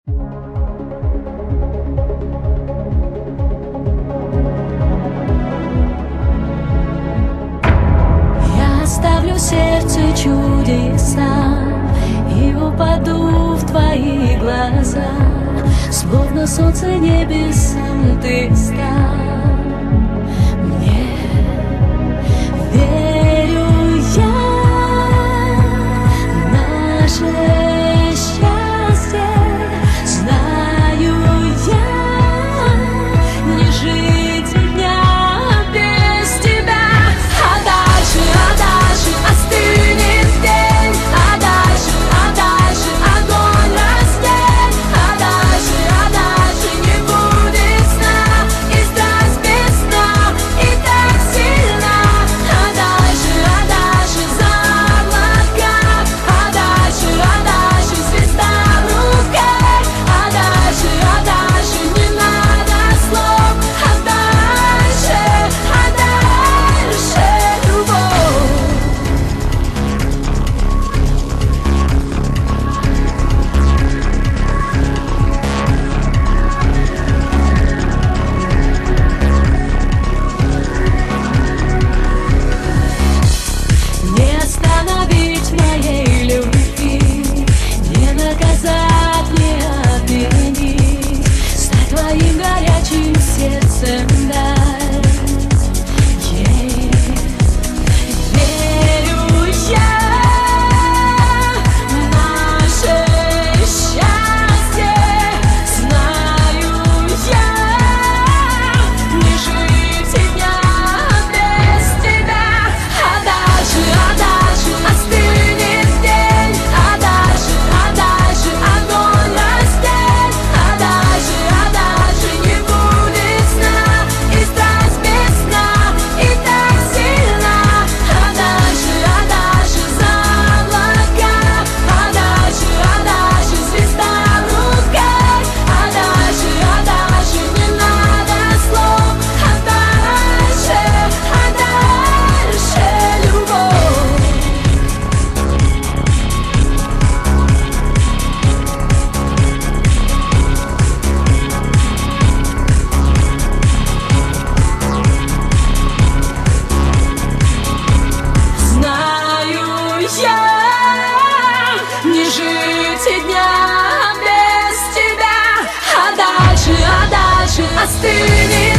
Я оставлю сердце чудеса и упаду в твои глаза, словно солнце небесам ты стал. Мне верю я, наше счастье, знаю я, не жить дня без тебя. А дальше остынет день, а дальше огонь растет, а дальше не будет сна, и страсть без сна, и так сильна. А дальше за облака, а дальше звезда в руках, а дальше не надо слов, а дальше любовь. Не остановить моей любви, не наказать, не обвинить, стать твоим горячим сердцем дать ей. Верю я, наше счастье, знаю я, не жить дня без тебя. А дальше остынет день, а дальше огонь растет, а дальше не будет сна, и страсть без сна, и так сильна. А дальше за облака, а дальше звезда в руках, а дальше не надо слов, а дальше любовь. Знаю я, не жить и дня без тебя. А дальше остынет